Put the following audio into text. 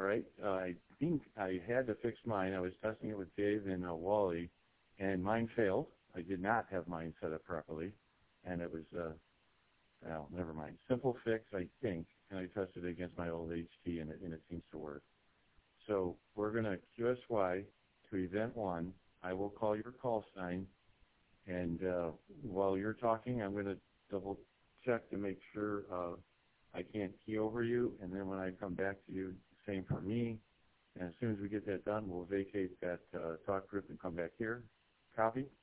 right. I think I had to fix mine. I was testing it with Dave and Wally, and mine failed. I did not have mine set up properly, and it was, well, never mind. Simple fix, I think, and I tested it against my old HT, and it seems to work. So we're going to QSY to event 1. I will call your call sign, and while you're talking, I'm going to double check to make sure I can't key over you, and then when I come back to you, same for me. And as soon as we get that done, we'll vacate that talk group and come back here. Copy?